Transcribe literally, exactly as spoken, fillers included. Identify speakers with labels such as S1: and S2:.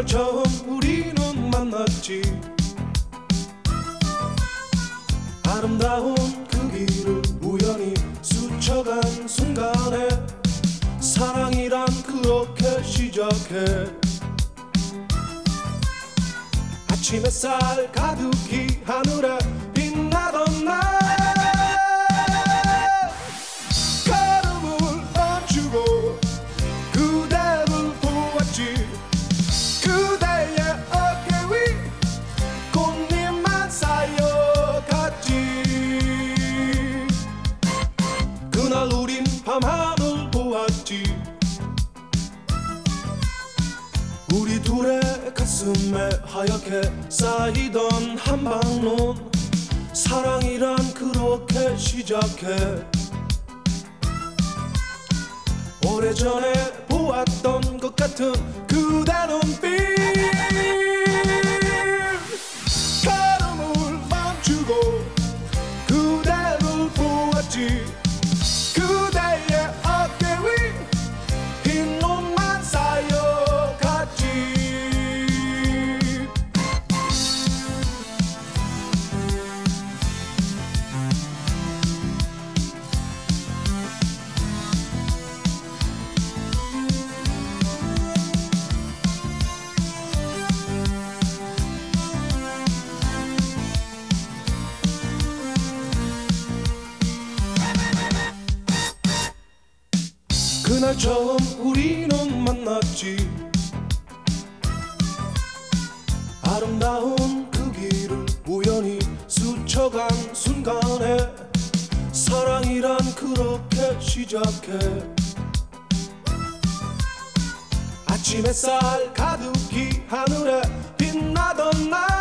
S1: 그날 처음 우리는 만났지. 아름다운 그 길을 우연히 스쳐간 순간에 사랑이란 그렇게 시작해. 아침 햇살 가득히 하늘에 빛나던 날 걸음을 멈추고 그대를 보았지. 그대의 어깨 위 꽃잎만 쌓여갔지. 그날 우린 밤하늘 보았지. 우리 둘의 가슴에 하얗게 쌓이던 한방눈. 사랑이란 그렇게 시작해. 오래전에 보았던 것 같은 그대 눈빛. 걸음을 멈추고 그대를 보았지. 그대의 어깨 위 흰 눈만 쌓여갔지. 그날 처음 우리는 만났지. 아름다운 그 길을 우연히 스쳐간 순간에 사랑이란 그렇게 시작해. 아침 햇살 가득히 하늘에 빛나던 날